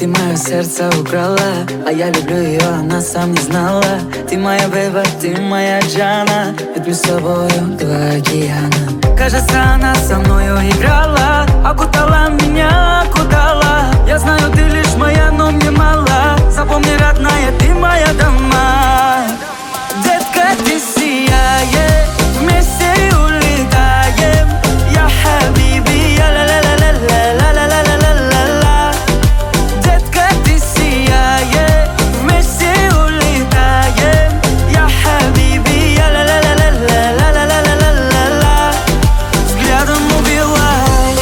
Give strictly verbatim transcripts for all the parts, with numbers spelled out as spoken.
Ты мое сердце украла, а я люблю ее, она сам не знала. Ты моя бейба, ты моя Джана, ведь мы с тобою два океана. Кажется, она со мною играла, окутала меня, окутала. Я знаю, ты лишь моя, но мне мало. Запомни, родная, ты моя дома. Детка, ты сияешь, вместе улетаем. Я хабиби, я ла-ла-ла-ла-ла-ла-ла-ла-ла-ла. Детка, ты сияешь, вместе улетаем. Я хабиби, я ла-ла-ла-ла-ла-ла-ла-ла-ла-ла. Взглядом убивай.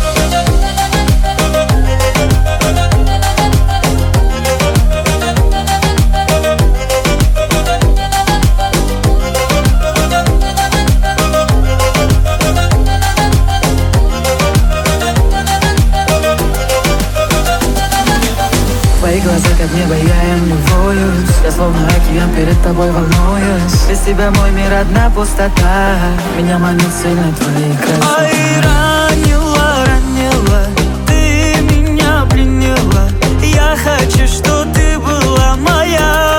Твои глаза как небо, я им любуюсь. Я словно океан, перед тобой волнуюсь. Без тебя мой мир одна пустота. Меня манит сильно твои красота. Ай, ранила, ранила, ты меня пленила. Я хочу, что ты была моя.